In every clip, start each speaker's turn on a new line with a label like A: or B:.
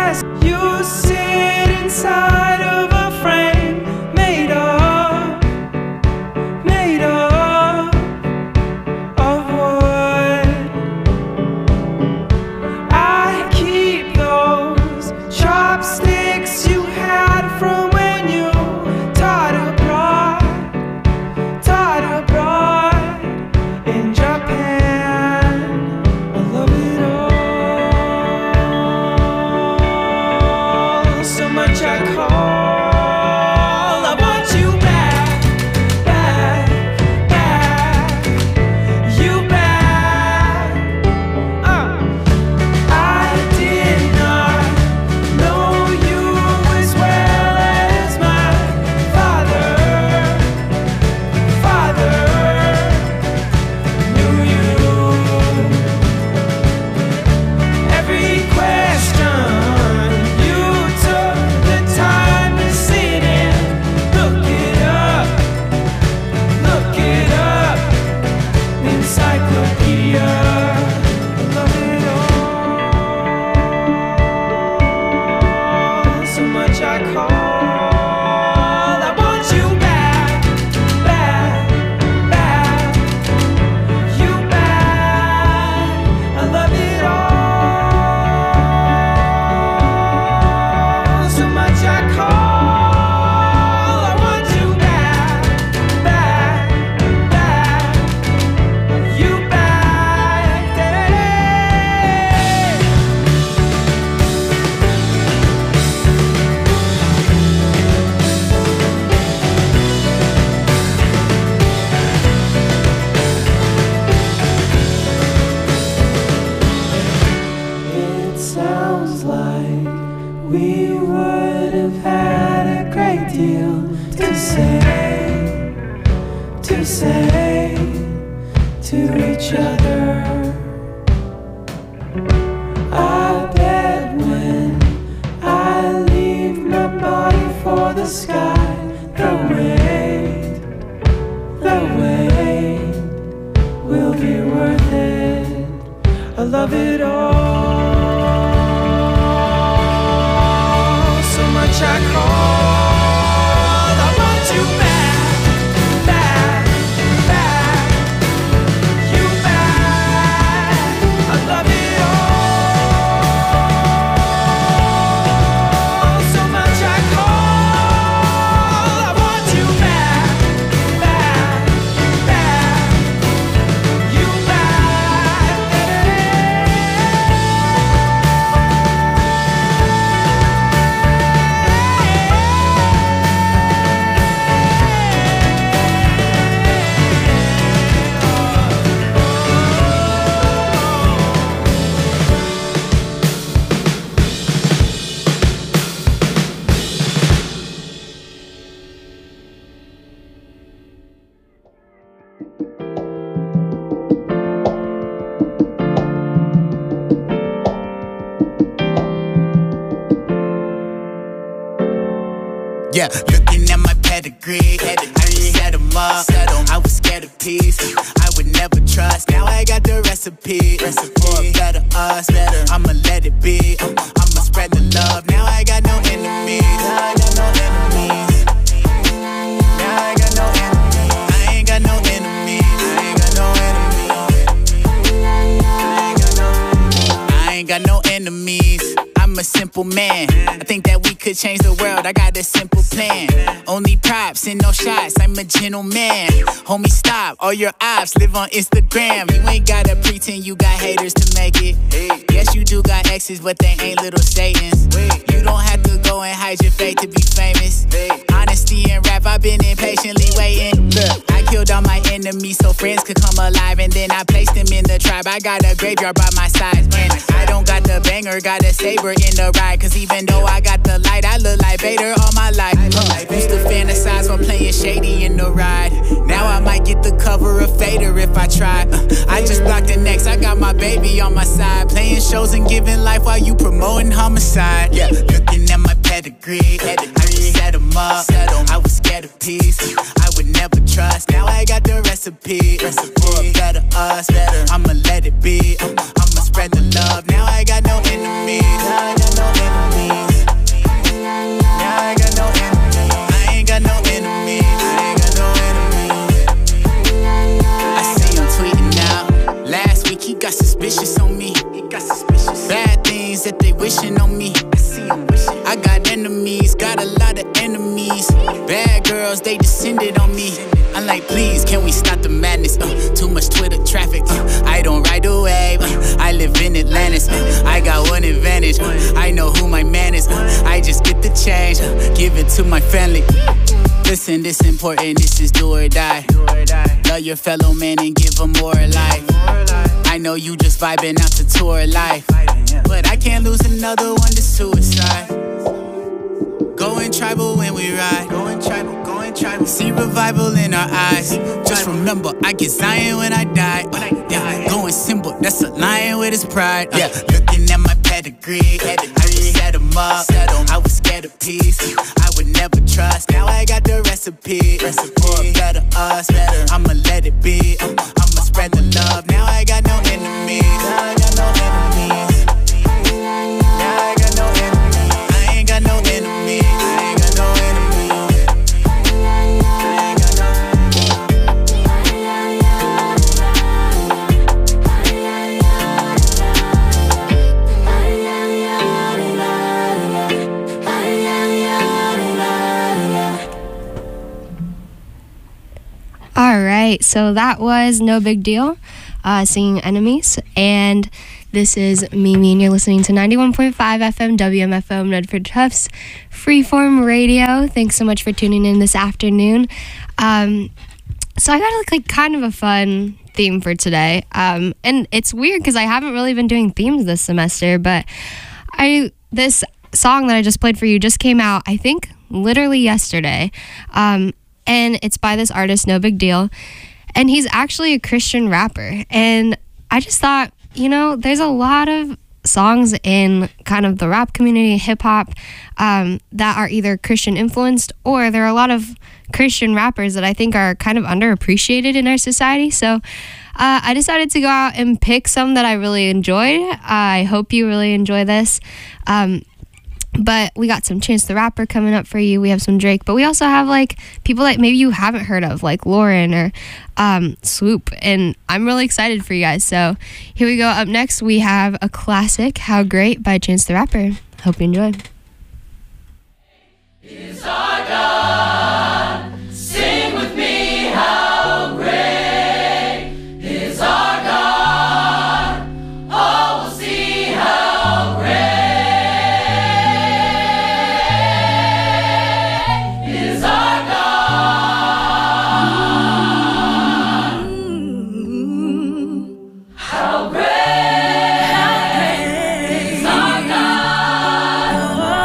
A: yes, you sit inside of a frame made of wood. I keep those chopsticks you had from when you taught abroad in Japan. I love it all so much. I want you back, back, back, you back. I did not know you as well as my father knew you. Every question you took the time to sit and look it up, encyclopedia. I love it all so much. I want you back, back, back, you back. I love it all so much. I want you back, back, back, you back. It sounds like we would have had a great deal to say to each other. I bet when I leave my body for the sky, the wait will be worth it. I love it all so much. I want you back, back, back, you back. I love it all so much. I want you back, back, back, you back.
B: Yeah, looking at my pedigree, I set 'em up, I was scared of peace, I would never trust. Now I got the recipe for a better us, I'ma let it be, I'ma spread the love. Now I got no enemies, Now I got no enemies, Now I got no enemies, I ain't got no enemies, I ain't got no enemies, I ain't got no enemies. I'm a simple man, I think that we could change the world, I got a simple plan. Only props and no shots, I'm a gentleman. Homie, stop, all your ops live on Instagram. You ain't gotta pretend you got haters to make it. Yes, you do got exes, but they ain't little Satans. You don't have to go and hide your fate to be famous. Honesty in rap, I've been impatiently waiting. Look, I killed all my enemies so friends could come alive, and then I placed them in the tribe. I got a graveyard by my side, and I don't got the banger, got a saber in the ride. Cause even though I got the light, I look like Vader all my life. Used to fantasize while playing shady in the ride. Now I might get the cover of Fader if I try. I just blocked the next, I got my baby on my side, playing shows and giving life while you promoting homicide. Yeah, looking at my pedigree, I set 'em up, I was scared of peace, I would never trust. Now I got the recipe for a better us, I'ma let it be, I'ma spread the love. Now I got no enemies, Now I got no enemies. wishing on me. I got enemies, got a lot of enemies. Bad girls, they descended on me. I'm like, please, can we stop the madness? Too much Twitter traffic. I don't ride a wave. I live in Atlantis. I got one advantage. I know who my man is. I just get the change, give it to my family. Listen, this important. This is do or die. Love your fellow man and give them more life. I know you just vibing out to tour life, but I can't lose another one to suicide. Going tribal when we ride. Going tribal. See revival in our eyes. Just remember, I get Zion when I die. Yeah, going simple, that's a lion with his pride. Yeah, looking at my pedigree. I just set him up. I was scared of peace. I would never trust. Now I got the recipe. For a better us. I'ma let it be. I'ma spread the love. Now I got no enemies. Now I got no enemies. Now I got no enemies. I ain't got no enemies. I ain't got no enemies.
C: All right, so that was No Big Deal, singing Enemies, and this is Mimi, and you're listening to 91.5 FM WMFO Medford Tufts Freeform Radio. Thanks so much for tuning in this afternoon. So I got like kind of a fun theme for today, and it's weird because I haven't really been doing themes this semester, but this song that I just played for you just came out, I think, literally yesterday. And it's by this artist, No Big Deal. And he's actually a Christian rapper. And I just thought, there's a lot of songs in kind of the rap community, hip hop, that are either Christian influenced, or there are a lot of Christian rappers that I think are kind of underappreciated in our society. So I decided to go out and pick some that I really enjoyed. I hope you really enjoy this. But we got some Chance the Rapper coming up for you. We have some Drake, but we also have like people that maybe you haven't heard of, like Lauren or Swoop. And I'm really excited for you guys. So here we go. Up next, we have a classic, How Great by Chance the Rapper. Hope you enjoy.
D: Is our God. Sing with me, how great is our God. Oh, we'll see how great.
A: How great is our God.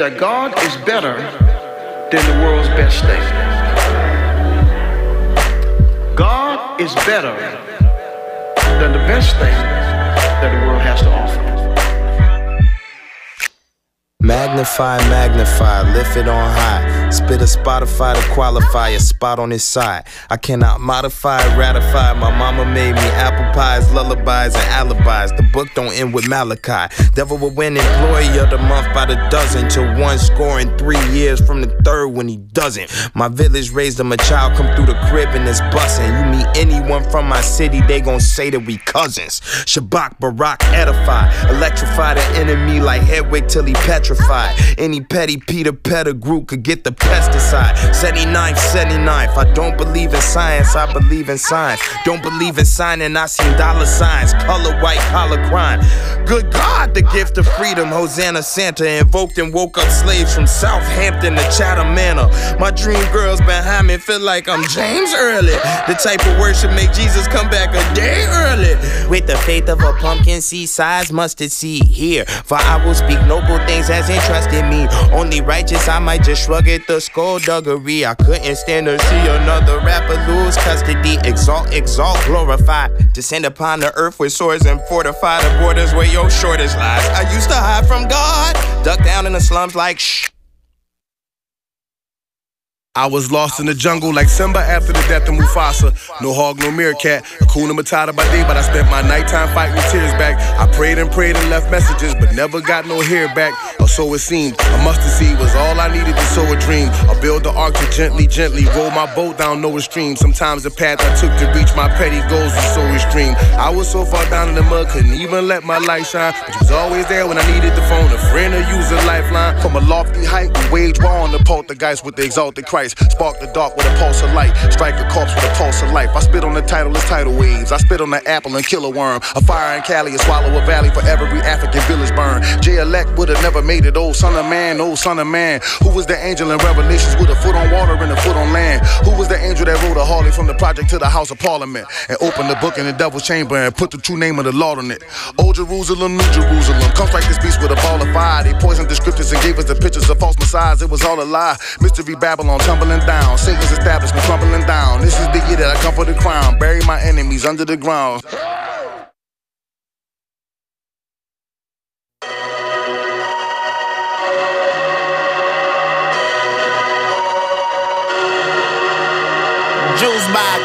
E: that God is better than the world's best thing. God is better than the best thing that the world has to offer.
F: Magnify, magnify, lift it on high. Spit a Spotify to qualify a spot on his side. I cannot modify, ratify. My mama made me apple pies, lullabies, and alibis. The book don't end with Malachi. Devil will win employee of the month by the dozen, till one scoring 3 years from the third when he doesn't. My village raised him a child, come through the crib and it's bussin'. You meet anyone from my city, they gon' say that we cousins. Shabak, Barack, edify. Electrify the enemy like Hedwig till he petrified. Any petty Peter Pettigrew could get the pesticide. 79th. I don't believe in science, I believe in science. Don't believe in signing, I seen dollar signs. Color white, collar crime. Good God, the gift of freedom. Hosanna Santa invoked and woke up slaves from Southampton to Chatham Manor. My dream girls behind me feel like I'm James Early. The type of worship make Jesus come back a day early. With the faith of a pumpkin seed-sized mustard seed here. For I will speak noble things as entrusted me. Only righteous, I might just shrug at the skullduggery. I couldn't stand to see another rapper lose custody. Exalt, glorify. Descend upon the earth with swords and fortify the borders where your shortest lies. I used to hide from God, duck down in the slums like shh.
G: I was lost in the jungle like Simba after the death of Mufasa. No hog, no meerkat. Hakuna Matata by day, but I spent my nighttime fighting with tears back. I prayed and left messages, but never got no hair back. Or so it seemed. A mustard seed was all I needed to sow a dream. I build the ark to gently roll my boat down Noah's stream. Sometimes the path I took to reach my petty goals was so extreme. I was so far down in the mud, couldn't even let my light shine. But you was always there when I needed the phone, a friend or use a lifeline. From a lofty height, we wage war on the poltergeist with the exalted Christ. Spark the dark with a pulse of light. Strike a corpse with a pulse of life. I spit on the title as tidal waves. I spit on the apple and kill a worm. A fire in Cali and swallow a valley for every African village burn. J-elect would've never made it. Old son of man. Who was the angel in Revelations with a foot on water and a foot on land? Who was the angel that rode a Harley from the project to the House of Parliament and opened the book in the devil's chamber and put the true name of the Lord on it? Old Jerusalem, New Jerusalem. Come strike this beast with a ball of fire. They poisoned the scriptures and gave us the pictures of false messiahs. It was all a lie. Mystery Babylon tumbling down. Satan's establishment crumbling down. This is the year that I come for the crown. Bury my enemies under the ground.
B: Juice box.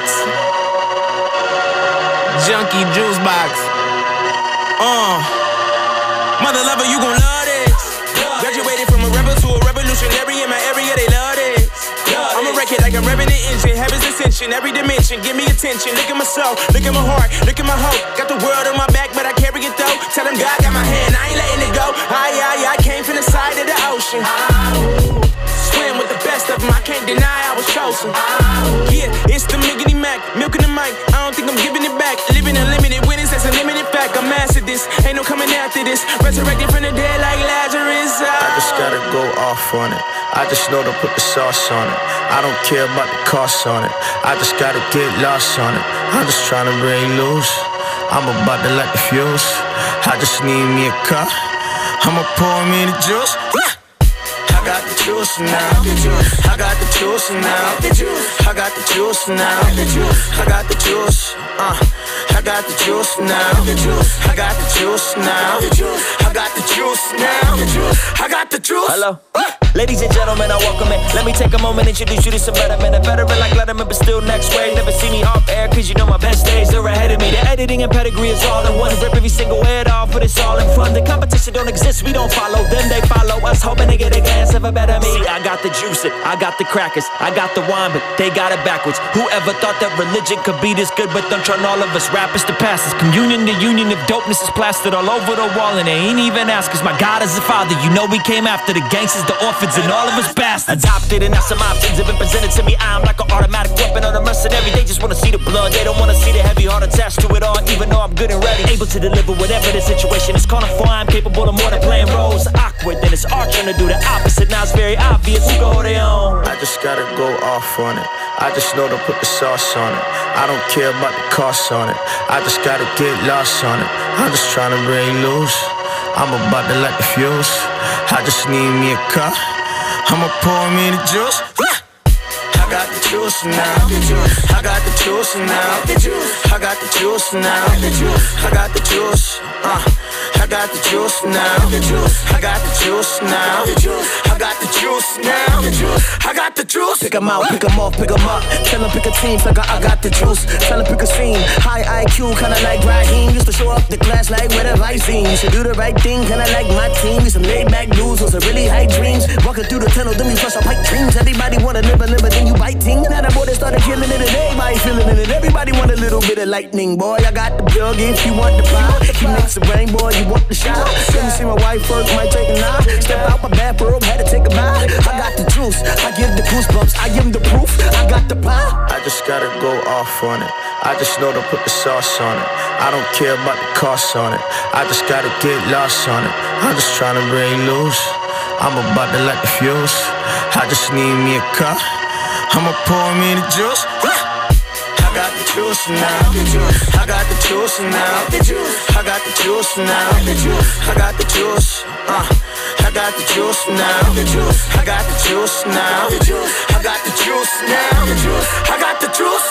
B: Junkie juice box. Mother lover, you gon' love this. Graduated from a rebel to a revolutionary in my area, they love this. I'ma wreck it like I'm revving the engine. Heaven's ascension, every dimension, give me attention. Look at my soul, look at my heart, look at my hope. Got the world on my back, but I carry it though. Tell him God got my hand, I ain't letting it go. I came from the side of the ocean. Swim with the best of them, I can't deny I was chosen. Yeah, it's the Miggity Mac, milking the mic. I don't think I'm giving it back. Living unlimited witness, that's a limited fact. I mastered this, ain't no coming after this. Resurrected from the dead like Lazarus.
F: I just gotta go off on it. I just know to put the sauce on it. I don't care about the cost on it. I just gotta get lost on it. I'm just trying to break loose. I'm about to light the fuse. I just need me a cup. I'ma pour me the juice. I got the juice now. I got the juice now. I got the juice now. I got the juice. I got the juice now. I got the juice now. I got the juice now. I got the juice. Hello. Ladies and gentlemen, I welcome it. Let me take a moment and introduce you to some better men. A veteran like Letterman, but still next wave. Never see me off air, cause you know my best days are ahead of me. The editing and pedigree is all in one. Rip every single head off, but it's all in front. The competition don't exist, we don't follow them, they follow us. Hoping they get a glance of a better me. See, I got the juice, I got the crackers, I got the wine, but they got it backwards. Whoever thought that religion could be this good, but don't turn all of us rappers to pastors. Communion to union of dopeness is plastered all over the wall, and they ain't even ask, cause my God is the father. You know we came after the gangsters, the orphans, and all of us bastards. Adopted, and now some options have been presented to me. I'm like an automatic weapon on a mercenary. They just wanna see the blood, they don't wanna see the heavy heart attached to it all. Even though I'm good and ready, able to deliver whatever the situation is calling for. I'm capable of more than playing roles. Awkward, then it's our turn to do the opposite. Now it's very obvious who go their own. I just gotta go off on it. I just know to put the sauce on it. I don't care about the cost on it. I just gotta get lost on it. I'm just trying to break loose. I'm about to light the fuse. I just need me a cup. I'ma pour me the juice. I got the juice now. I got the juice now. I got the juice now. I got the juice. I got the juice now. I got the juice now. I got the juice now. I got the juice.
H: Pick 'em out, pick 'em off, pick 'em up. Tell 'em pick a team, like I got the juice. Tell 'em pick a scene. High IQ, kinda like Raheem. Used to show up the class like with a right scene. You should do the right thing, kinda like my team. We some laid back dudes with some really high dreams. Walking through the tunnel, then we flush our pipe dreams. Everybody wanna live, then you biting. Now that boy that started killing it, and everybody feeling it. Everybody want a little bit of lightning, boy. I got the plug if you want the power. He makes it rain, boy. You want the shower. Let me see my wife first, might take a nap. Step out my bathroom, had to take a bath. I got the juice, I give the goosebumps. I give the proof, I got the power.
F: I just gotta go off on it. I just know to put the sauce on it. I don't care about the cost on it. I just gotta get lost on it. I'm just trying to break loose. I'm about to light the fuse. I just need me a cup. I'ma pour me the juice. I got the juice now. I got the juice now. I got the juice now. I got the juice. I got the juice now. I got the juice now. I got the juice now. I got the juice.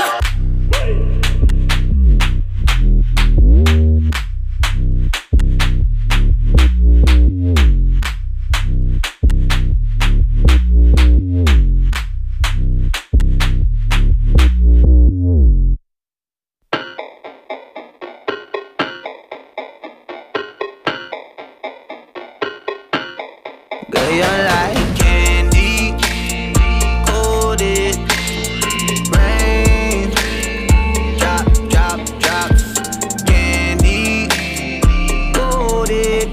H: Girl, you're like candy, coated rain. Drop, drop, drop. Candy, coated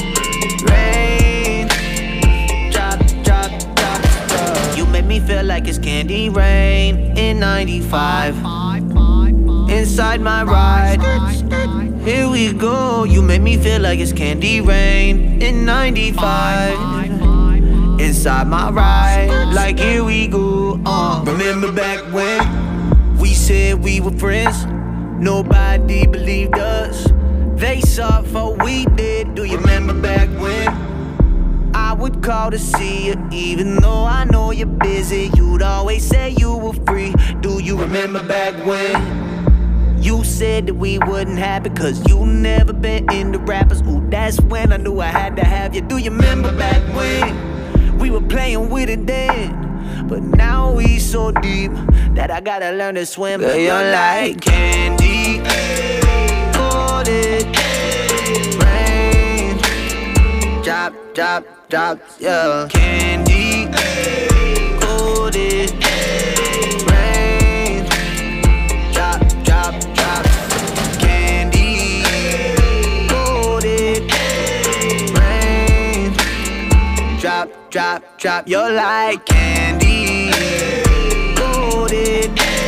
H: rain. Drop, drop, drop. You make me feel like it's candy rain in 95. Inside my ride, here we go. You make me feel like it's candy rain in 95. Inside my ride, like here we go. Remember back when we said we were friends? Nobody believed us. They saw it before we did. Do you remember back when I would call to see you, even though I know you're busy? You'd always say you were free. Do you remember back when you said that we wouldn't have it, cause you never been into rappers? Ooh, that's when I knew I had to have you. Do you remember back when we were playing with it then? But now we so deep that I gotta learn to swim. Girl, you're like candy, coated rain. Drop, drop, drop, yeah. Candy, coated rain. Drop, drop, drop. Candy, coated rain. Drop, drop, drop. You're like candy, coated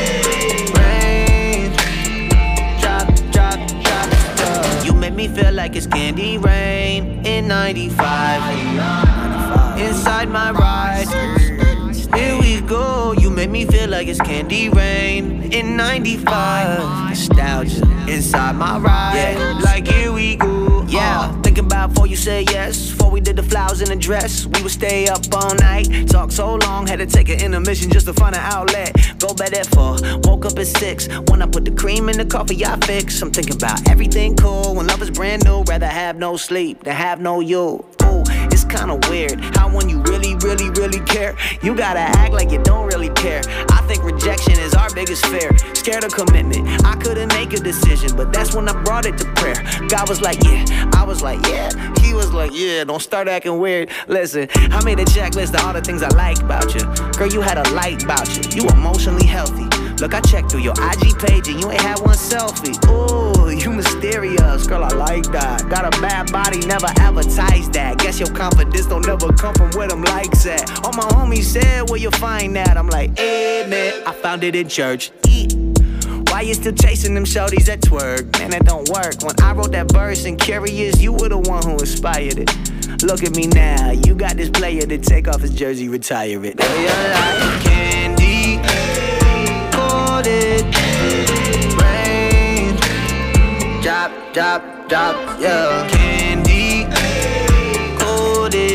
H: rain. Drop, drop, drop, drop. You make me feel like it's candy rain in 95. Inside my ride, here we go. You make me feel like it's candy rain in 95. Nostalgia inside my ride, yeah. Like here we go. Yeah, think about before you said yes. Before we did the flowers in the dress, we would stay up all night, talk so long, had to take an intermission just to find an outlet. Go bed at 4, woke up at 6. When I put the cream in the coffee, I fix. I'm thinking about everything cool. When love is brand new, rather have no sleep than have no you. Ooh, it's kinda weird how when you really, really, really care, you gotta act like you don't really care. I think rejection is our biggest fear. Scared of commitment, I couldn't make a decision, but that's when I brought it to prayer. God was like, yeah. I was like, yeah. He was like, yeah, don't start acting weird. Listen, I made a checklist of all the things I like about you. Girl, you had a light about you. You emotionally healthy. Look, I checked through your IG page and you ain't had one selfie. Ooh, you mysterious. Girl, I like that. Got a bad body, never advertise that. Guess your confidence don't never come from where them likes at. All my homies said, where you find that? I'm like, hey, man, I found it in church. Why you still chasing them shorties that twerk? Man, that don't work. When I wrote that verse and Curious, you were the one who inspired it. Look at me now, you got this player to take off his jersey, retire it. Girl, you're like candy, coated rain. Drop, drop, drop, yeah. Candy, coated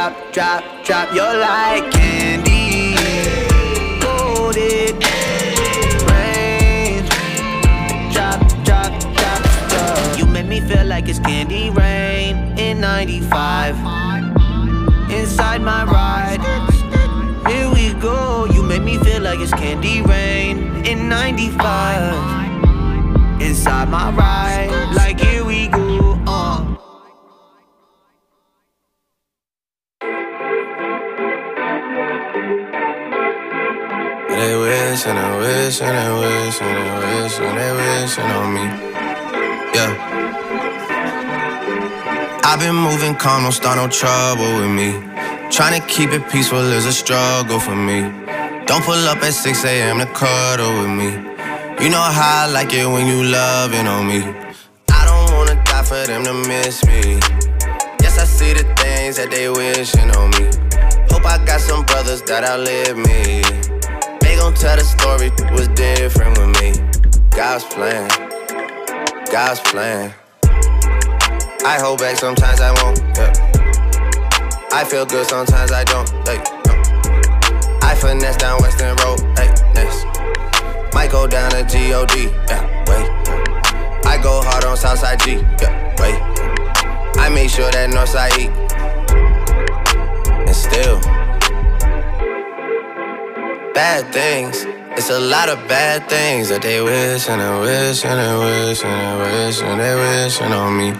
H: drop, drop, drop. You're like candy, golden rain. Drop, drop, drop, drop. You make me feel like it's candy rain in 95. Inside my ride, here we go. You make me feel like it's candy rain in 95. Inside my ride, like here we go.
F: They wish and they wish and they wish and they wish and they wishing on me. Yeah. I've been moving calm, don't start no trouble with me. Trying to keep it peaceful is a struggle for me. Don't pull up at 6 a.m. to cuddle with me. You know how I like it when you loving on me. I don't wanna die for them to miss me. Yes, I see the things that they wishing on me. Hope I got some brothers that outlive me. They gon' tell the story was different with me. God's plan, God's plan. I hold back, sometimes I won't, yeah. I feel good, sometimes I don't, hey, no. I finesse down Western Road, hey, next. Might go down to G.O.D., yeah, wait. I go hard on Southside G, yeah, wait. I make sure that Northside eat. And still bad things, it's a lot of bad things that they wish and they wish and they wish and they wish and they wishing on me.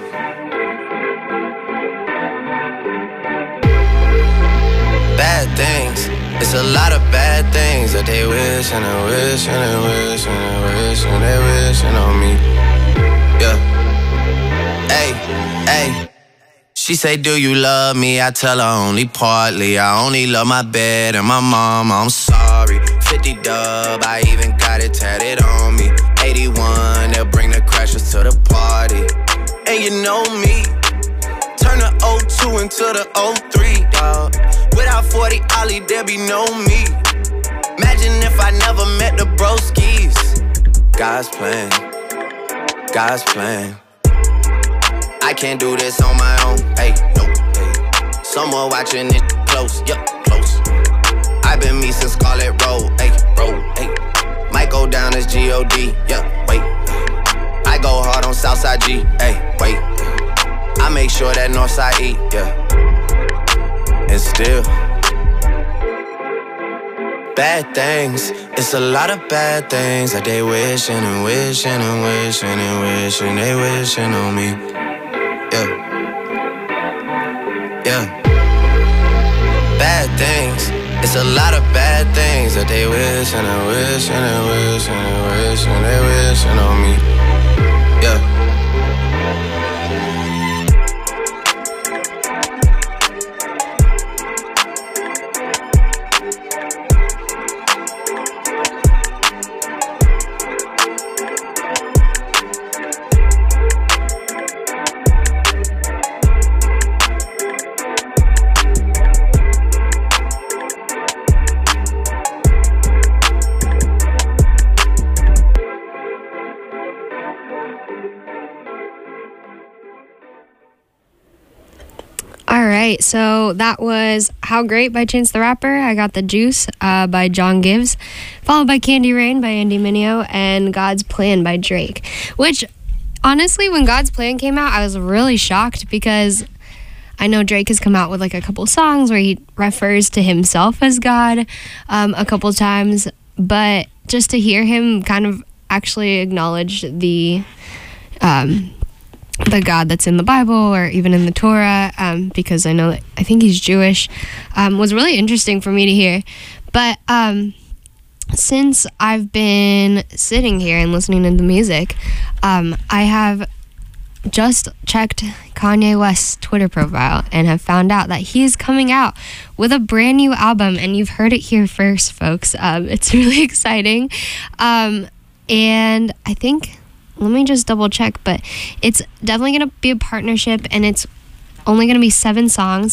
F: Bad things, it's a lot of bad things that they wish and they wish and they wish and they wish and they wishing on me. Yeah. Hey, hey. She say, do you love me? I tell her only partly. I only love my bed and my mama, I'm sorry. 50 dub, I even got it tatted on me. 81, they'll bring the crashers to the party. And you know me, turn the 02 into the 03, dawg. Without 40 Ollie, there be no me. Imagine if I never met the broskies. God's plan, God's plan. I can't do this on my own, hey, no, hey. Someone watching it close, yup, close. I've been me since Scarlet Road, hey, road, hey. Might go down as G.O.D., yeah, wait. I go hard on Southside G, hey, wait. I make sure that Northside eat, yeah. And still bad things, it's a lot of bad things that they wishing and wishing and wishing and wishing they wishing on me. Yeah, yeah. Bad things, it's a lot of bad things that they wish and they wish and they wish and they wish and they wishing on me. Yeah.
C: All right, so that was How Great by Chance the Rapper. I got The Juice by John Gibbs, followed by Candy Rain by Andy Mineo, and God's Plan by Drake. Which, honestly, when God's Plan came out, I was really shocked because I know Drake has come out with like a couple songs where he refers to himself as God a couple times, but just to hear him kind of actually acknowledge the God that's in the Bible or even in the Torah, because I think he's Jewish, was really interesting for me to hear. But since I've been sitting here and listening to the music, I have just checked Kanye West's Twitter profile and have found out that he is coming out with a brand new album, and you've heard it here first, folks. It's really exciting. And I think, let me just double check, but it's definitely going to be a partnership, and it's only going to be 7 songs.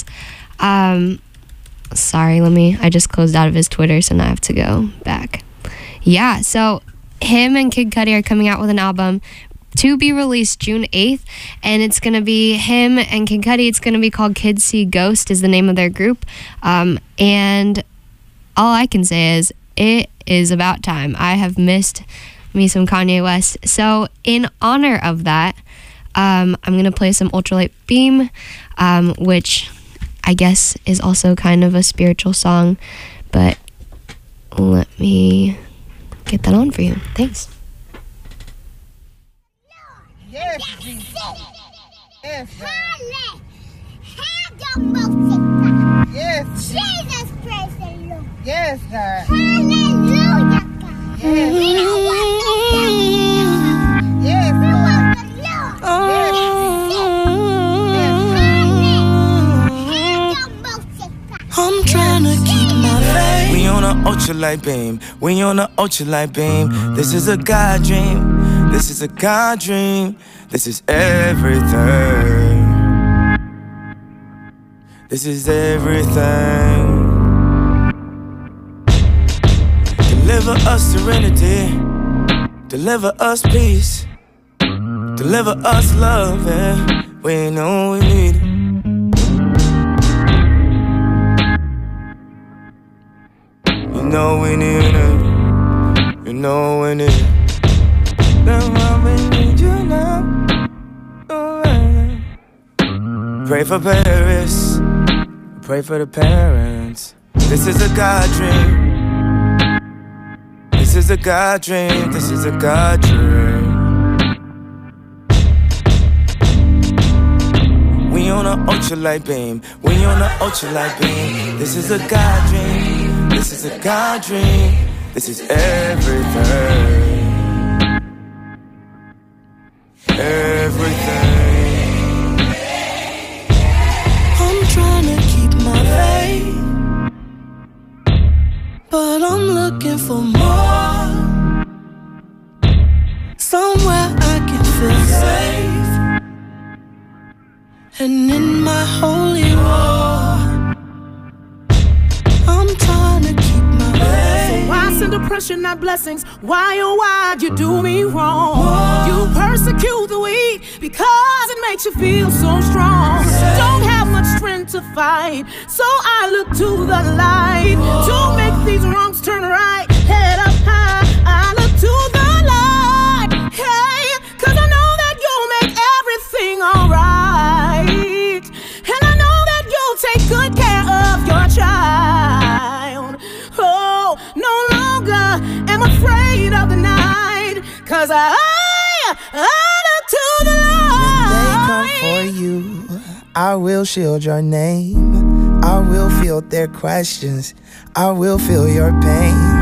C: Sorry, I just closed out of his Twitter, so now I have to go back. Yeah, so him and Kid Cudi are coming out with an album. to be released June 8th, and it's going to be him and Kid Cudi. It's going to be called Kids See Ghost is the name of their group, and all I can say is it is about time. I have missed me some Kanye West. So in honor of that, I'm going to play some Ultralight Beam, which I guess is also kind of a spiritual song, but let me get that on for you. Thanks.
I: Yes, Jesus. Yes, God. Yes, Jesus, praise the Lord. Yes, God. Hallelujah, God. Yes, yes, Lord.
F: I'm trying to keep my faith. We on an ultralight beam. We on an ultralight beam. This is a God dream. This is a God dream. This is everything. This is everything. Deliver us serenity. Deliver us peace. Deliver us love. Yeah. We know we need it. You know we need it. You know we need it. That's why we need you now. Pray for Paris. Pray for the parents. This is a God dream. This is a God dream. This is a God dream. We on an ultralight beam. We on an ultralight beam. This is a God dream. This is a God dream. This is everything. Everything. I'm trying to keep my faith, but I'm looking for more. Somewhere I can feel safe, and in my holy war, I'm trying to keep my faith.
A: So why send oppression, not blessings? Why, oh why'd you do me wrong? You persecute the weak because it makes you feel so strong. Don't have much strength to fight, so I look to the light to make these wrongs turn right. Head up high, I look to the light. Hey, cause I know that you'll make everything alright, and I know that you'll take good care of your child. Oh, no longer am afraid of the night, cause I look to the light.
F: When they come for you, I will shield your name. I will field their questions. I will feel your pain.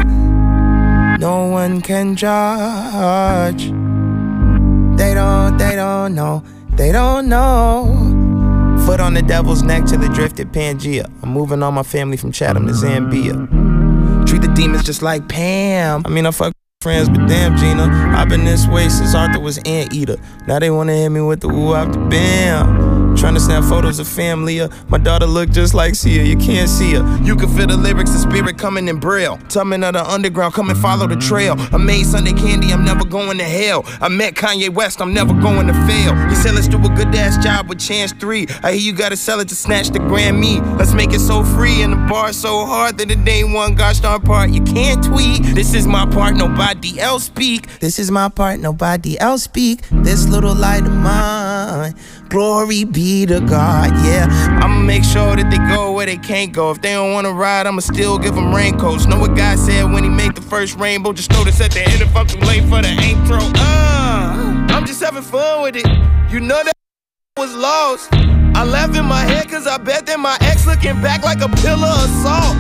F: No one can judge. They don't know. They don't know. Foot on the devil's neck till it drifted Pangea. I'm moving all my family from Chatham to Zambia. Treat the demons just like Pam. I mean, I fuck friends, but damn, Gina, I've been this way since Arthur was Anteater. Now they wanna hit me with the woo after bam. Trying to snap photos of family. My daughter look just like Sia, you can't see her. You can feel the lyrics and spirit coming in braille. Tubman of the underground, come and follow the trail. I made Sunday candy, I'm never going to hell. I met Kanye West, I'm never going to fail. He said let's do a good ass job with Chance 3. I hear you gotta sell it to snatch the Grammy. Let's make it so free and the bar so hard that it ain't one gosh darn part. You can't tweet. This is my part, nobody else speak. This is my part, nobody else speak. This little light of mine, glory be to God, yeah. I'ma make sure that they go where they can't go. If they don't wanna ride, I'ma still give them raincoats. Know what God said when he made the first rainbow? Just notice at the end if I'm too late for the intro. I'm just having fun with it. You know that was lost. I laugh in my head cause I bet that my ex looking back like a pillar of salt.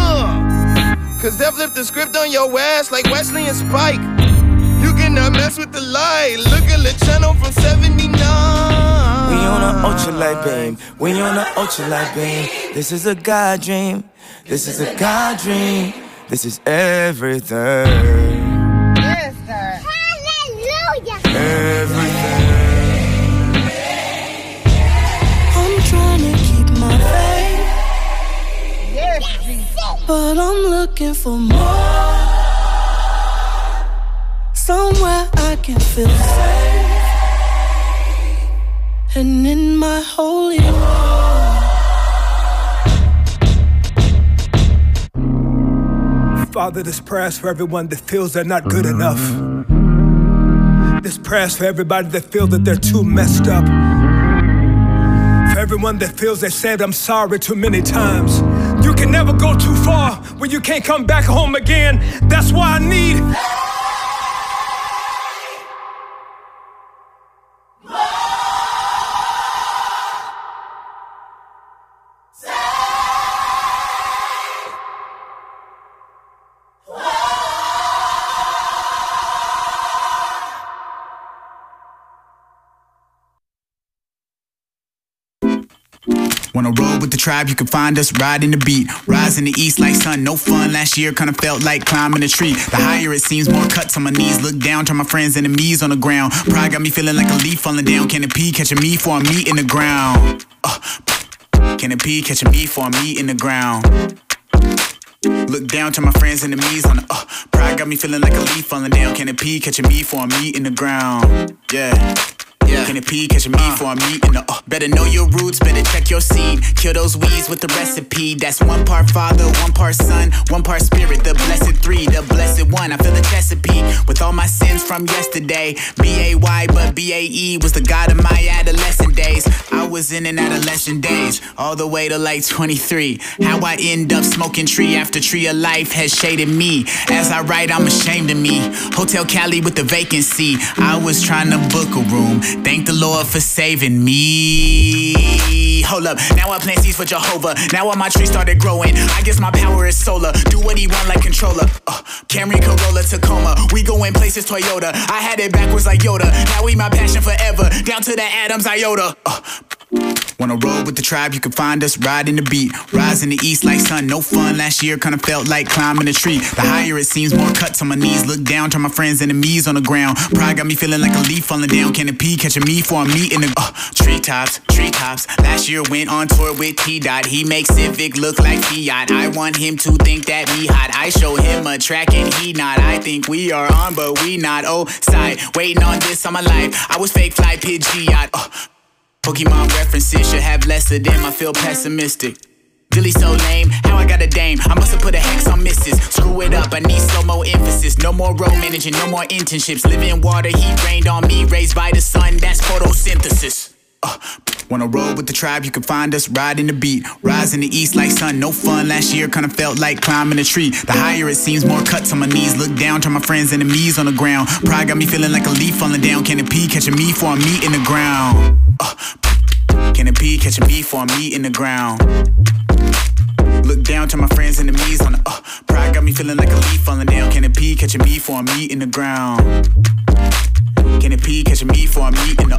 F: Cause they flipped the script on your ass like Wesley and Spike. You cannot mess with the light. Look at the channel from 79. We on an ultralight beam. We on an ultralight beam. This is a God dream. This is a God dream. This is everything.
I: Yes, God. Hallelujah.
F: Everything. I'm trying to keep my faith.
I: Yes, Jesus.
F: But I'm looking for more. Somewhere I can feel safe.
J: and in my holy
K: Father, this prayer's for everyone that feels they're not good enough. This prayer's for everybody that feels that they're too messed up. For everyone that feels they said I'm sorry too many times. You can never go too far when you can't come back home again. That's why I need
B: Wanna roll with the tribe, you can find us riding the beat. Rise in the east like sun, no fun. Last year kinda felt like climbing a tree. The higher it seems, more cuts on my knees. Look down, turn my friends' enemies on the ground. Pride got me feeling like a leaf falling down. Can it pee catching me before I meet in the ground? Can it pee catching me before I meet in the ground? Look down, turn my friends' enemies on the pride got me feeling like a leaf falling down. Can it pee catching me before I meet in the ground? Yeah. Can it pee catching me before I meet in the better know your roots, better check your seed. Kill those weeds with the recipe. That's one part father, one part son, one part spirit. The blessed three, the blessed one. I feel the Chesapeake with all my sins from yesterday. B-A-Y, but B-A-E was the God of my adolescent days. I was in and adolescent days, all the way to like 23. How I end up smoking tree after tree of life has shaded me. As I write, I'm ashamed of me. Hotel Cali with the vacancy. I was trying to book a room. Thank the Lord for saving me. Hold up, now I plant seeds for Jehovah. Now all my trees started growing. I guess my power is solar. Do what he want like controller. Camry, Corolla, Tacoma. We going places Toyota. I had it backwards like Yoda. Now we my passion forever. Down to the atoms, iota. Wanna roll with the tribe, you can find us riding the beat. Rise in the east like sun, no fun. Last year kinda felt like climbing a tree. The higher it seems, more cuts on my knees. Look down, turn my friends' enemies on the ground. Pride got me feeling like a leaf falling down. Can it pee catching me before I meet in the treetops, treetops. Last year went on tour with T-Dot. He makes Civic look like Fiat. I want him to think that me hot. I show him a track and he not. I think we are on, but we not. Oh, side, waiting on this all my life. I was fake fly Pidgey yacht. Pokemon references should have less of them. I feel pessimistic. Dilly so lame, how I got a dame. I must have put a hex on misses. Screw it up, I need slow-mo emphasis. No more road managing, no more internships. Live in water, heat rained on me. Raised by the sun, that's photosynthesis. Wanna roll with the tribe, you can find us riding the beat. Rise in the east like sun, no fun. Last year kinda felt like climbing a tree. The higher it seems, more cuts on my knees. Look down, turn my friends' enemies on the ground. Pride got me feeling like a leaf falling down. Can it pee catching me before I meet in the ground? Can it pee catching me before I meet in the ground? Look down, turn my friends' enemies on the pride got me feeling like a leaf falling down. Can it pee catching me before I meet in the ground? Can it pee catching me before I meet in the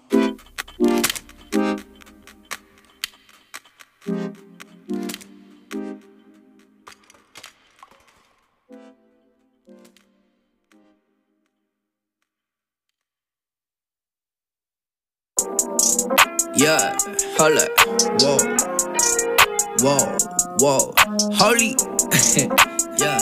H: Yeah, hold up. Whoa, whoa, whoa. Holy. Yeah.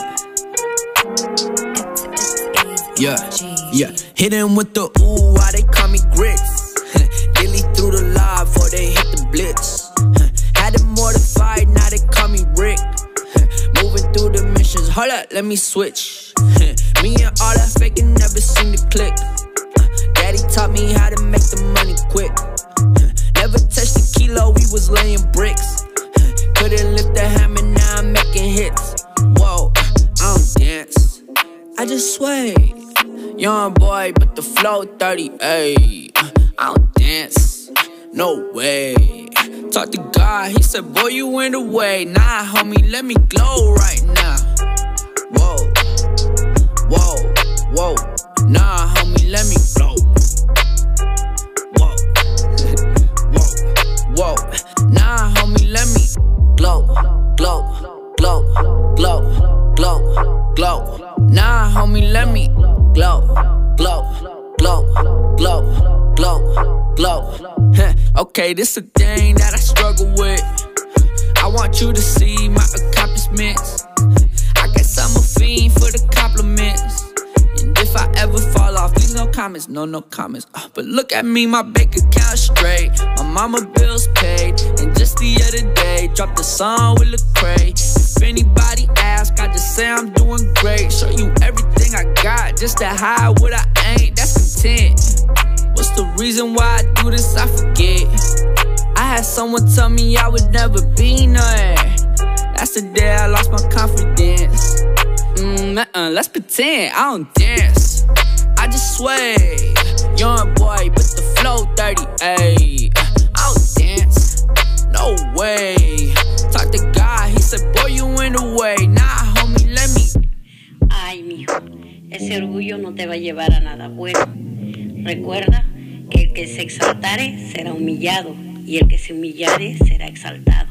H: Yeah, yeah. Hit him with the ooh, why they call me grits? Dilly through the live before they hit the blitz. Had them mortified, now they call me Rick. Moving through the missions, hold up, let me switch. Me and all that faking never seem to click. Daddy taught me how to make the money quick. Never touched a kilo, we was laying bricks. Couldn't lift the hammer, now I'm making hits. Whoa, I don't dance, I just sway. Young boy, but the flow 30, ayy. I don't dance, no way. Talk to God, he said, boy, you in the way. Nah, homie, let me glow right now. Whoa, whoa, whoa. Nah, homie, let me glow. Whoa, whoa, whoa. Nah, homie, let me glow, glow, glow, glow, glow, glow. Nah, homie, let me glow, glow, glow, glow, glow, glow. Okay, this a thing that I struggle with. I want you to see my accomplishments. I guess I'm a fiend for the compliments. And if
L: if I ever fall off. Please no comments, no comments. But look at me, my bank account straight. My mama bills paid. And just the other day, dropped a song with Lecrae. If anybody asks, I just say I'm doing great. Show you everything I got, just to hide what I ain't. That's content. What's the reason why I do this? I forget. I had someone tell me I would never be none. That's the day I lost my confidence. Let's pretend I don't dance. I just sway. Young boy, but the flow 30, ayy. I don't dance, no way. Talk to God, he said, boy, you in the way. Nah, homie, let me.
M: Ay, mijo, ese orgullo no te va a llevar a nada bueno. Recuerda que el que se exaltare será humillado y el que se humillare será exaltado.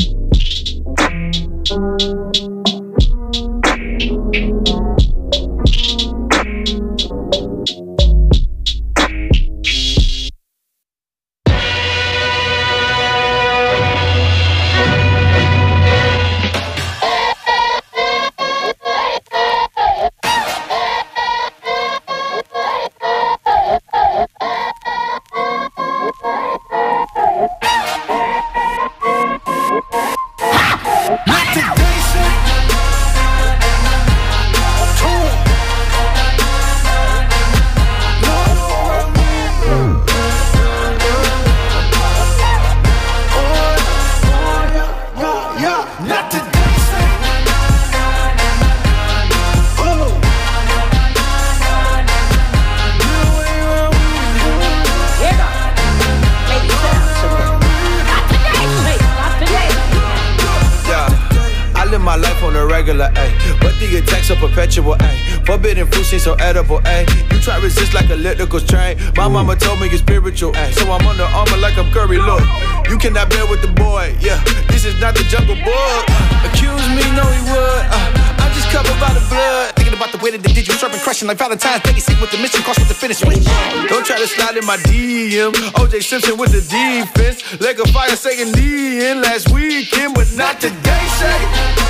F: Forbidden fruit seems so edible, ayy. You try resist like elliptical train. My mama told me it's spiritual, ayy. So I'm under armor like I'm Curry, look. You cannot bear with the boy, yeah. This is not the jungle book. Accuse me, no he would. I'm just covered by the blood. Thinking about the way that they did you, sharp crushing like Valentine's Day. Sick with the mission, cross with the finish. Don't try to slide in my DM. OJ Simpson with the defense. Leg of fire saying the end last weekend, but not today, say.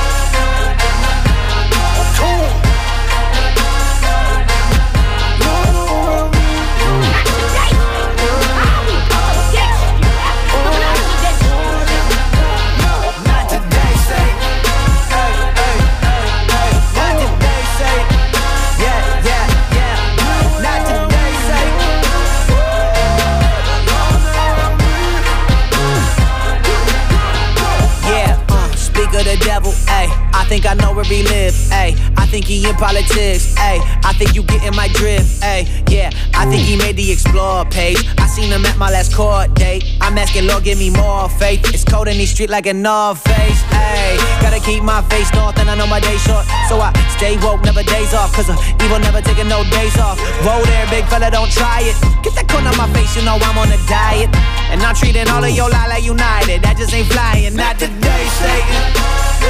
F: Cool.
H: The devil, ayy. I think I know where he live, ayy. I think he in politics, ayy. I think you getting my drift, ayy. Yeah, I think he made the Explore page. I seen him at my last court date. I'm asking Lord, give me more faith. It's cold in these streets like a North Face, ayy. Gotta keep my face north and I know my day short, so I stay woke, never days off. Cause evil never taking no days off. Whoa there, big fella, don't try it. Get that corn on my face, you know I'm on a diet. And I'm treating all of your lie like United. That just ain't flying, not today, Satan.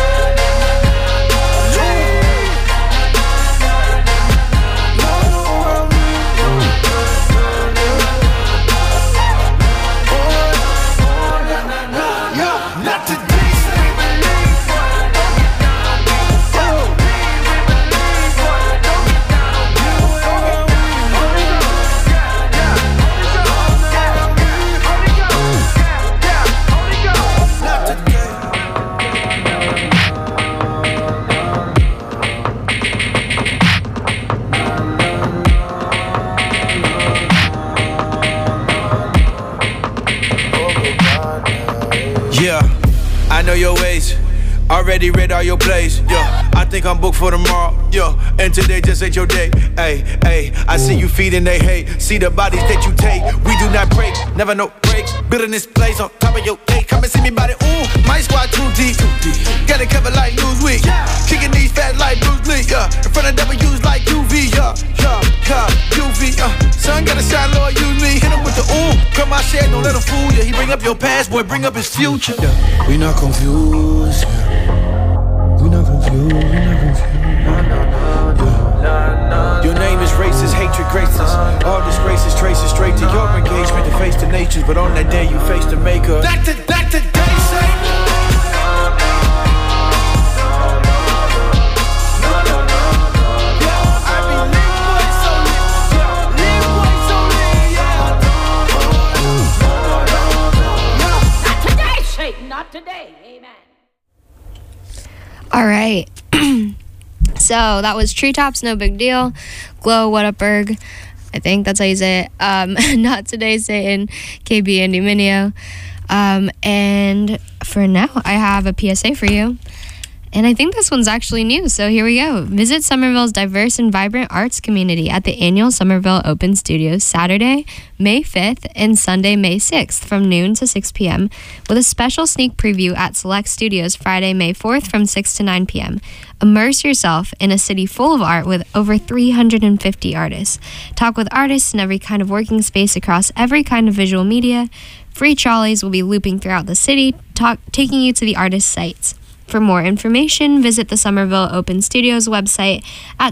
F: I know your ways, already read all your plays, yeah. I think I'm booked for tomorrow, yeah. And today just ain't your day, ayy, ayy. I see you feeding they hate, see the bodies that you take. We do not break, never no breaks. Building this place on top of your gate. Come and see me by the ooh, my squad too deep. Got it covered like Newsweek, kicking these fat like Bruce Lee, yeah. In front of W's like UV, yeah, UV, Son gotta shine, Lord, use me. Hit him with the ooh, cut my share, don't let him fool ya. He bring up your past, boy, bring up his future. Yeah.
N: We not confused, yeah. We not confused, we not confused.
F: Yeah. Your name is racist, hatred graces. All disgraces traces straight to your engagement to face the nations. But on that day you face the maker. Back to day, say. I be lit, boy, so
C: All right. So that was Treetops, No Big Deal. Glow, What Up Berg. I think that's how you say it. Not Today, Satan, KB, Andy Mineo. And for now, I have a PSA for you. And I think this one's actually new, so here we go. Visit Somerville's diverse and vibrant arts community at the annual Somerville Open Studios Saturday, May 5th and Sunday, May 6th from noon to 6 p.m. with a special sneak preview at Select Studios Friday, May 4th from 6 to 9 p.m. Immerse yourself in a city full of art with over 350 artists. Talk with artists in every kind of working space across every kind of visual media. Free trolleys will be looping throughout the city, taking you to the artist sites. For more information, visit the Somerville Open Studios website at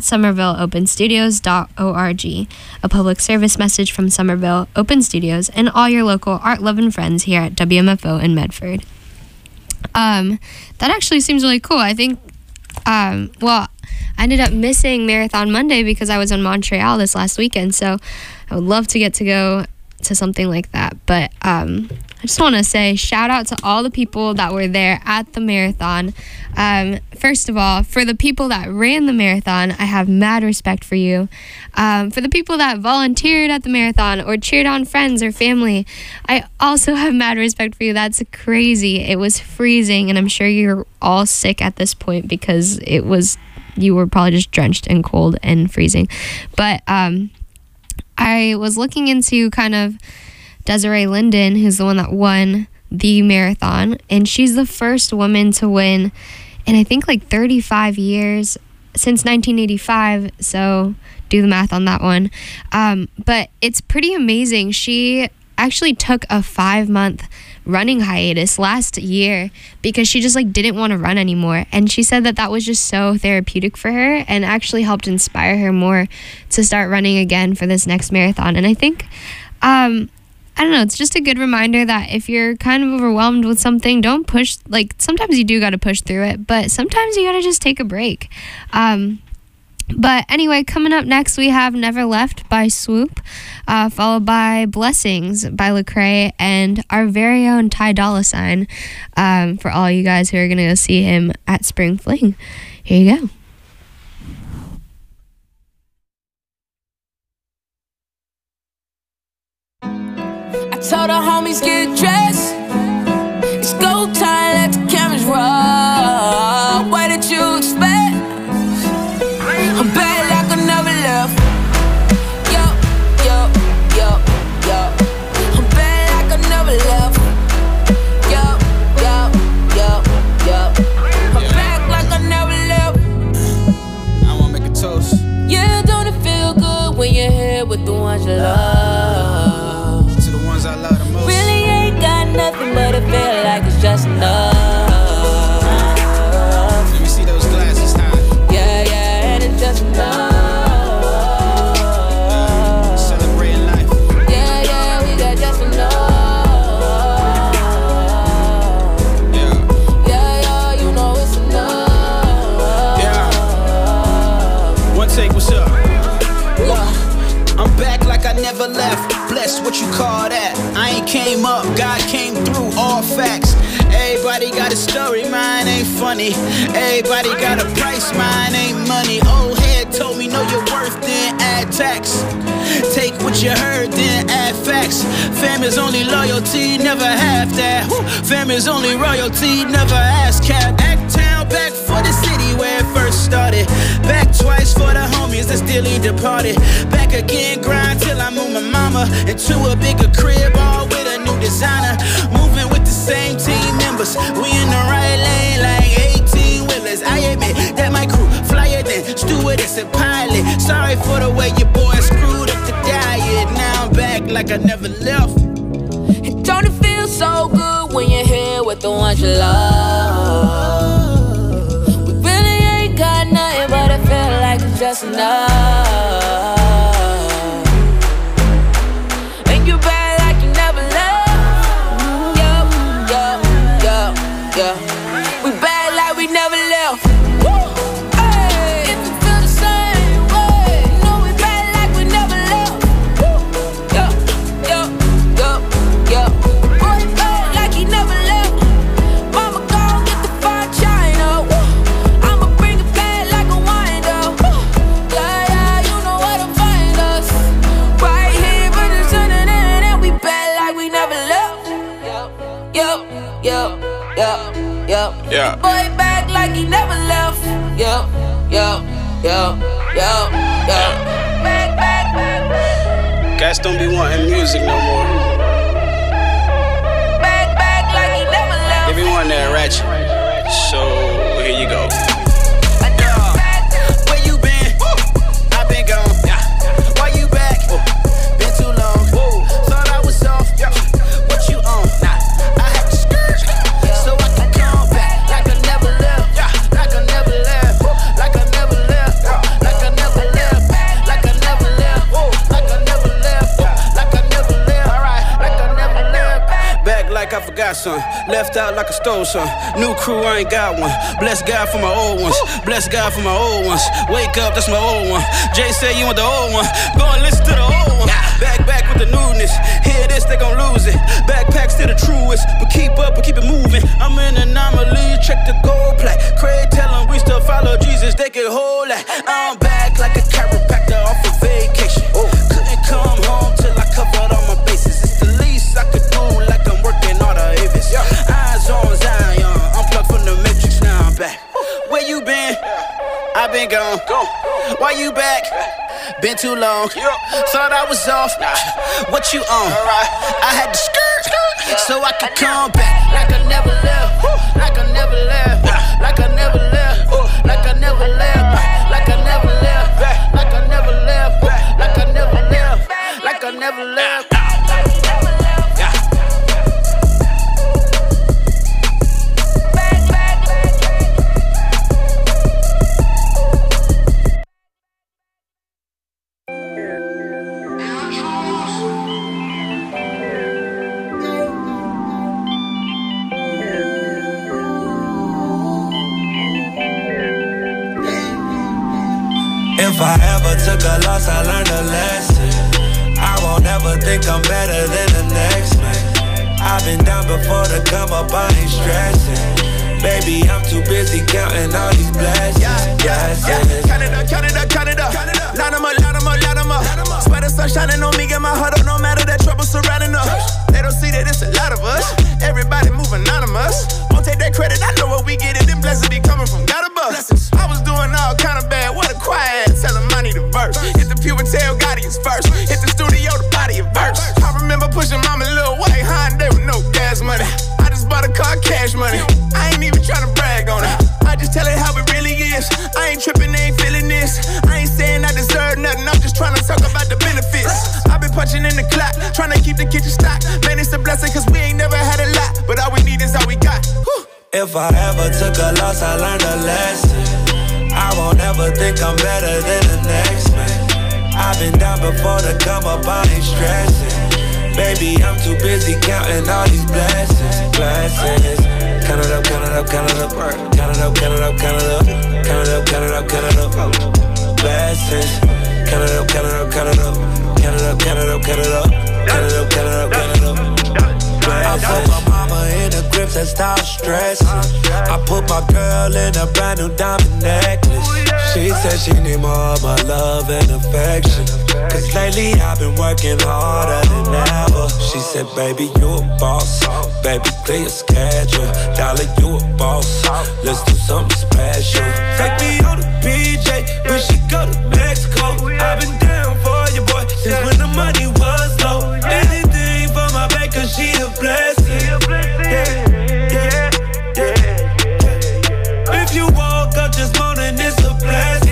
C: somervilleopenstudios.org. A public service message from Somerville Open Studios and all your local art-loving friends here at WMFO in Medford. That actually seems really cool. I think, I ended up missing Marathon Monday because I was in Montreal this last weekend, so I would love to get to go to something like that. But I just want to say shout out to all the people that were there at the marathon. First of all, for the people that ran the marathon, I have mad respect for you. For the people that volunteered at the marathon or cheered on friends or family, I also have mad respect for you. That's crazy. It was freezing, and I'm sure you're all sick at this point because you were probably just drenched and cold and freezing. But I was looking into kind of Desiree Linden, who's the one that won the marathon, and she's the first woman to win in I think like 35 years since 1985, so do the math on that one. But it's pretty amazing. She actually took a 5-month running hiatus last year because she just like didn't want to run anymore, and she said that was just so therapeutic for her and actually helped inspire her more to start running again for this next marathon. And I think I don't know, it's just a good reminder that if you're kind of overwhelmed with something, don't push. Like, sometimes you do got to push through it, but sometimes you got to just take a break. But anyway, coming up next, we have Never Left by Swoop, followed by Blessings by Lecrae, and our very own Ty Dolla $ign, for all you guys who are going to go see him at Spring Fling. Here you go.
O: Told the homies get dressed. It's go time, let the cameras roll. What did you expect? I'm bad like I never left. Yo, yo, yo, yo. I'm bad like I never left. Yo, yo, yo, yo. I'm back like I never left.
L: I wanna make a toast.
O: Yeah, don't it feel good when you're here with the ones you love?
L: I love the most.
O: Really ain't got nothing, but it feel like it's just enough.
L: Let me see those glasses, huh?
O: Yeah, yeah, and it's just enough.
L: Celebrating life.
O: Yeah, yeah, we got just enough.
L: Yeah,
O: yeah, yeah, you know it's enough.
L: Yeah. One take, what's up?
O: Yeah.
L: I'm back like I never left. Bless what you call that. I ain't came up, God came through, all facts. Everybody got a story, mine ain't funny. Everybody got a price, mine ain't money. Old head told me know your worth, then add tax. Take what you heard, then add facts. Fam is only loyalty, never half that. Fam is only royalty, never ask cap. Act town, back for the city where it first started. Back twice for the homies that still ain't departed. Back again, grind till I move my mama into a bigger crib, all with a new designer. Moving with the same team members. We in the right lane like 18-wheelers. I admit that my crew flyer than stewardess and pilot. Sorry for the way your boy screwed up the diet. Now I'm back like I never left.
O: Don't it feel so good when you're here with the ones you love? We really ain't got nothing, but it feel like it's just enough. And you bad like you never left. Yo, yo, yo, yo. We bad like we never left. Hey, if you feel the same way, you know we bad like we never left. Yo, yo, yo, yo. Boy bad like he never left. Mama gon' get the fine china. Yeah. Boy back like he never left. Back.
P: Cats don't be wanting music no more.
O: Back like he never left.
P: They be wanting that ratchet. So here you go.
Q: Where you been? I've been gone. Why you back? Been too long. Thought I was off. What you on? Nah, I had to skirt so I can come back like I never left. Like I never left. Like I never left. Like I never left. Like I never left. Like I never left. Like I never left. Alright, like I never left.
P: Back like I forgot some. Left out like I stole some. New crew, I ain't got one. Bless God for my old ones. Bless God for my old ones. Wake up, that's my old one. Jay say you want the old one. Go and listen to the old one. Back with the newness. Hear this, they gon' lose it. Backpacks to the truest. But keep up and keep it moving. I'm an anomaly, check the gold plaque. Craig tell them we still follow Jesus, they can hold that. I'm back like a chiropractor off a vacation. Couldn't come home till I covered all my bases. It's the least I could do, like I'm working all the Avis. Eyes on Zion, unplugged from the Matrix, now I'm back. Where you been? I've been gone. Why you back? Been too long. Thought I was off. What you on? I had to skirt so I could come back
Q: like I never left. Like I never left. Like I never left. Like I never left. Like I never left. Like I never left. Like I never left. Like I never left.
N: If I ever took a loss, I learned a lesson. I won't ever think I'm better than the next man. I've been down before to come up, I ain't stressing. Baby, I'm too busy counting all these blessings.
Q: Count it up, count it up, count it up. Line them up, line them up, line them up. Swear the sun shining on me, get my heart up, no matter that trouble surrounding us. They don't see that it's a lot of us. Everybody move anonymous. Won't take that credit, I know what we get it. Them blessings be coming from God above. I was doing all kind of bad, what a quiet. Tell him I need a verse. Hit the pew and tell God he's first. Hit the studio, the body a verse. I remember pushing mama little white Honda with no gas money. I just bought a car, cash money. I ain't even trying to brag on it. I just tell it how it really is. I ain't tripping, they ain't feeling this. I ain't saying I deserve nothing, I'm just trying to talk about the benefits. I've been punching in the clock, trying to keep the kitchen stocked. Man, it's a blessing, cause we ain't never had a lot. But all we need is all we got. Whew.
N: If I ever took a loss, I learned a lesson. I won't ever think I'm better than the next man. I've been down before to come up, I ain't stressing. Baby, I'm too busy counting all these blessings. Count it up, count it up, count it up. Count it up, count it up, count it up. Count it up, count it up, count it up. Blessings. Count it up, count it up, count it up. Count it up, count it up, count it up. Count it up, count it up, count it up. Blessings. I put my mama in the grips and stop stressing. I put my girl in a brand new diamond necklace. She said she need more of my love and affection. Cause lately I've been working harder than ever. She said, baby, you a boss. Baby, clear your schedule. Darling, you a boss. Let's do something special. Take me on the PJ, we should go to Mexico. I've been down for you, boy, since when the money was low. Anything for my baby, cause she a blessing. If you woke up this morning, it's a blessing.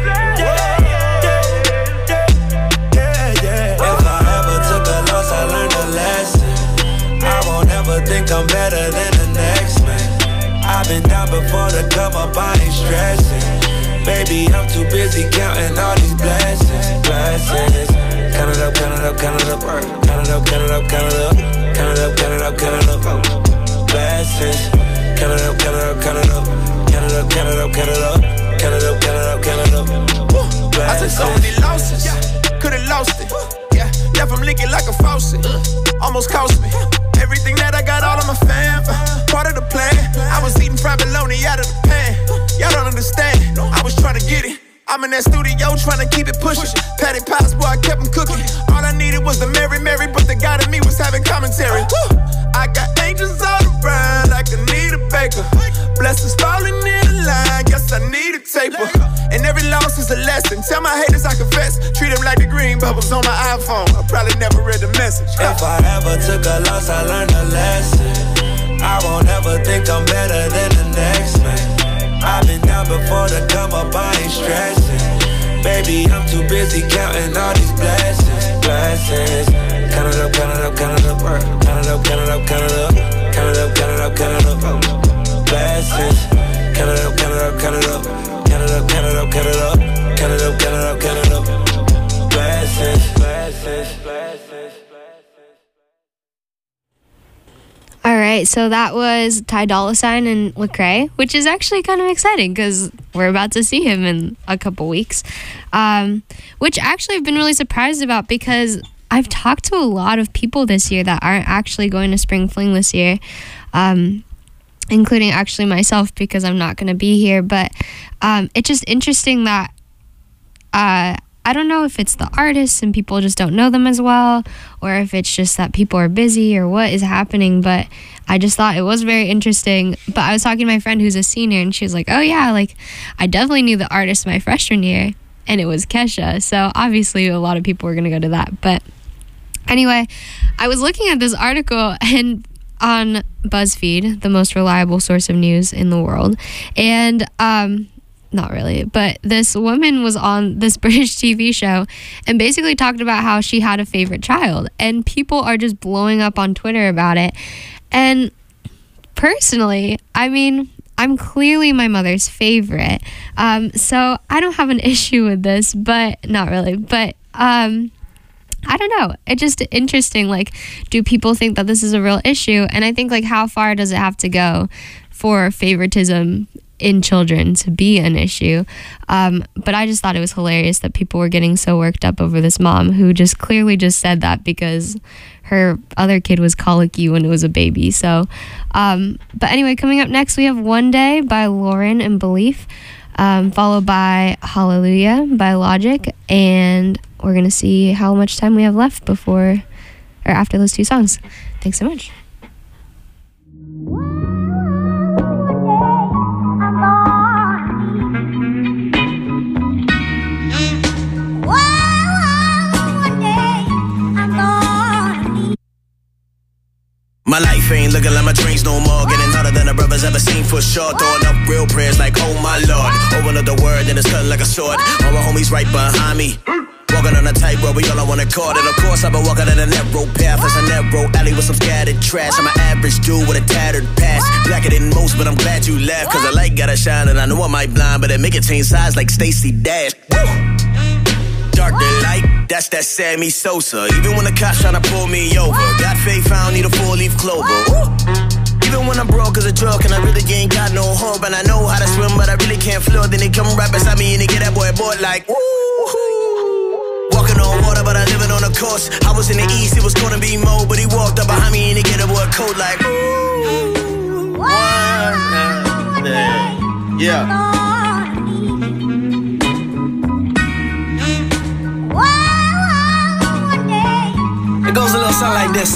N: If I ever took a loss, I learned a lesson. I won't ever think I'm better than the next man. I've been down before to come up, I ain't stressing. Baby, I'm too busy counting all these blessings. Count it up, count it up, count it up. Count it up, count it up, count it up. Count it up, count it up, count it up. Blessings. Count it up, count it up, count it up. Count it up, count it up, count it up. Count it up, count it up, count it up.
Q: I took so many losses, could've lost it. Yeah, left them leaking like a faucet. Almost cost me everything that I got, all of my fam. Part of the plan. I was eating fried bologna out of the pan. Y'all don't understand. I was trying to get it. I'm in that studio trying to keep it pushing. Patty pies, boy, I kept them cooking. All I needed was the Mary, but the God in me was having commentary. I got angels all Tell my haters I confess. Treat them like the green bubbles on my iPhone. I probably never read the message.
N: If I ever took a loss, I learned a lesson. I won't ever think I'm better than the next man. I've been down before to come up, I ain't stressing. Baby, I'm too busy counting all these blessings. Blessings. Count it up, count it up, count it up. Count it up, count it up, count it up. Count it up, count it up, count it up. Blessings. Count it up, count it up, count it up. Count it up, count it up, count it up. Count it up, count it up, count it up. Blessings, blessings, blessings.
C: All right, so that was Ty Dolla $ign and Lecrae, which is actually kind of exciting because we're about to see him in a couple weeks, which actually I've been really surprised about because I've talked to a lot of people this year that aren't actually going to Spring Fling this year, including actually myself because I'm not going to be here. But it's just interesting that I don't know if it's the artists and people just don't know them as well, or if it's just that people are busy or what is happening, but I just thought it was very interesting. But I was talking to my friend who's a senior, and she was like, oh yeah, like I definitely knew the artist my freshman year, and it was Kesha. So obviously a lot of people were going to go to that. But anyway, I was looking at this article and on BuzzFeed, the most reliable source of news in the world, and not really, but this woman was on this British TV show and basically talked about how she had a favorite child, and people are just blowing up on Twitter about it. And personally, I mean, I'm clearly my mother's favorite, so I don't have an issue with this, but not really. But I don't know, it's just interesting, like, do people think that this is a real issue? And I think, like, how far does it have to go for favoritism in children to be an issue? But I just thought it was hilarious that people were getting so worked up over this mom who just clearly just said that because her other kid was colicky when it was a baby. So but anyway, coming up next we have One Day by Lauren and Belief, followed by Hallelujah by Logic, and we're gonna see how much time we have left before or after those two songs. Thanks so much.
F: My life ain't looking like my dreams no more. Getting harder than the brothers ever seen for sure. Throwing up real prayers like, oh my Lord. Open up the word and it's cutting like a sword. All my homies right behind me. Walking on a tightrope, we all on one accord. And of course I've been walking on a narrow path. It's a narrow alley with some scattered trash. I'm an average dude with a tattered past. Blacker than most, but I'm glad you laughed. Cause the light gotta shine and I know I might blind, but it make it change size like Stacey Dash. Woo! Dark the light, that's that Sammy Sosa. Even when the cops tryna pull me over, got faith, I don't need a four-leaf clover. Woo! Even when I'm broke as a drug and I really ain't got no hope, and I know how to swim, but I really can't float. Then they come right beside me and they get that boy bored like, woo. Walking on water, but I living on a course. I was in the east, it was gonna be more, but he walked up behind me and they get a boy coat like, ooh. One day, yeah.
R: It goes a little something like this.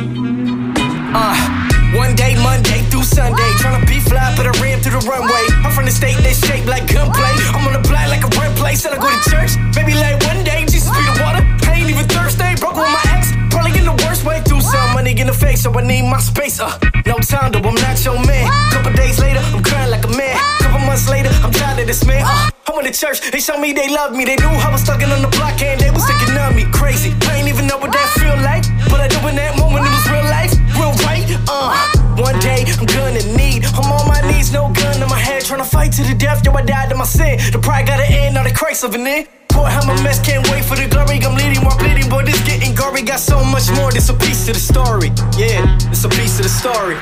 R: One day, Monday through Sunday, tryna be fly, but I ran through the runway. I'm from the state that's shaped like gunplay. I'm on the block like a run place, and I go to church. Maybe like one day, Jesus be the water. I ain't even thirsty, broke with my ex. Probably in the worst way through some money in the face, so I need my space. No time, though, I'm not your man. Couple days later, I'm crying like a man. Couple months later, I'm tired of this man. I went to church, they showed me they loved me. They knew I was stuck on the block and they was thinking of me. Crazy, I ain't even know what that feel like, but I knew in that moment it was real life, real right. One day I'm gonna need, I'm on my knees, no gun in my head, tryna fight to the death. Yo, I died to my sin. The pride gotta end, now the Christ living in. Boy, I'm a mess, can't wait for the glory. I'm leading while bleeding, boy, this getting gory. Got so much more, this a piece of the story. Yeah, it's a piece of the story.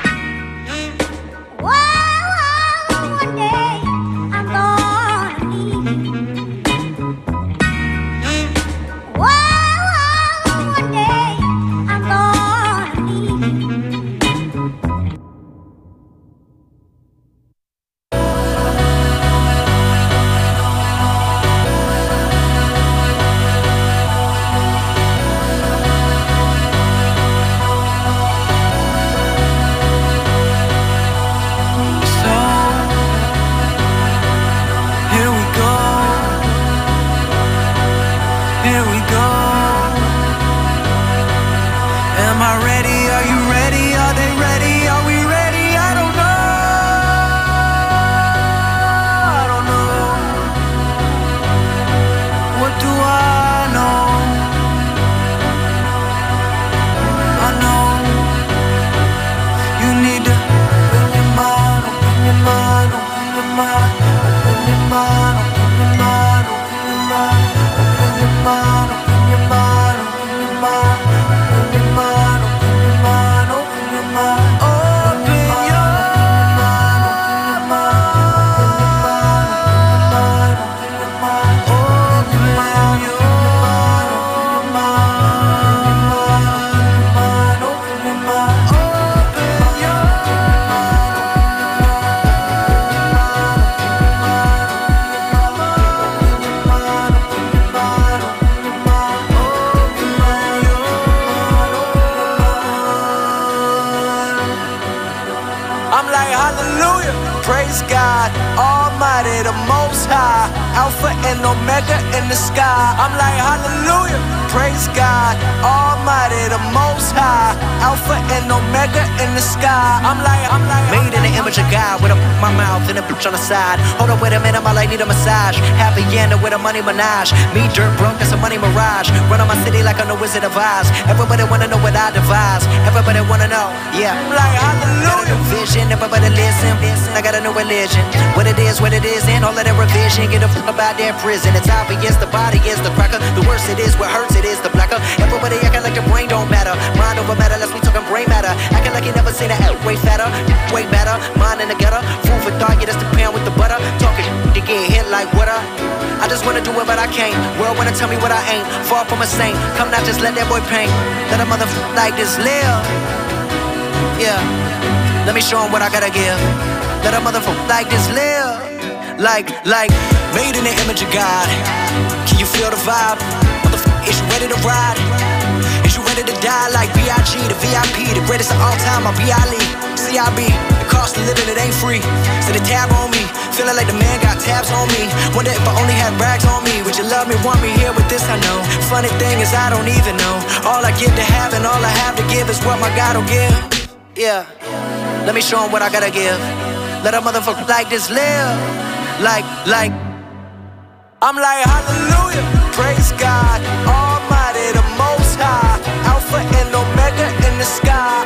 R: hallelujah, praise God, Almighty, the Most High, Alpha and Omega in the sky. I'm like, hallelujah, praise God, Almighty, the Most High, Alpha and Omega in the sky. I'm like, made in the image of God with my mouth and a bitch on the side. Hold up, wait a minute, my life need a massage. Happy Yanda with a money menage. Me dirt broke, that's a money mirage. Run on my city like I'm the Wizard of Oz. Everybody wanna know what I devise. Everybody wanna know, yeah. I'm like, hallelujah. Vision, everybody listen. I got a new religion. What it is, and all of that revision. Get a fuck about their prison. It's obvious, the body is the cracker. The worse it is, what hurts it is the blacker. Everybody acting like the brain don't matter. Mind over matter, let's be talking brain matter. Acting like you never seen that way fatter, way better. Mind in the gutter, food for thought, yeah, that's the pan with the butter. Talking to get hit like water. I just wanna do it, but I can't. World wanna tell me what I ain't. Far from a saint. Come now, just let that boy paint. Let a motherfucker like this live. Yeah. Let me show him what I gotta give. Let a motherfucker like this live. Like, made in the image of God. Can you feel the vibe? Motherfucker, is you ready to ride? Is you ready to die like B.I.G., the VIP, the greatest of all time, my B.I.L.E. C.I.B., the cost of living, it ain't free. So the tab on me, feeling like the man got tabs on me. Wonder if I only had rags on me. Would you love me, want me here with this, I know. Funny thing is I don't even know. All I get to have and all I have to give is what my God will give. Yeah, let me show him what I gotta give. Let a motherfucker like this live. Like, I'm like, hallelujah, praise God, Almighty, the Most High, Alpha and Omega in the sky.